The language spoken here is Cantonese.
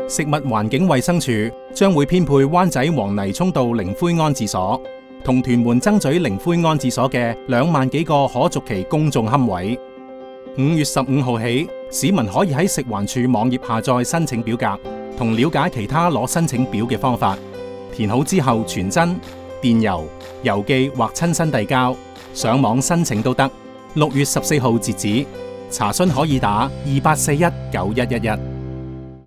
食物環境衛生署將會編配灣仔黃泥涌道靈灰安置所同屯門曾咀靈灰安置所嘅2萬幾個可續期公眾龕位。5月15號起，市民可以喺食環署網頁下載申請表格，同了解其他攞申請表嘅方法。填好之後傳真、電郵、郵寄或親身遞交，上網申請都得。6月14號截止，查詢可以打28419111。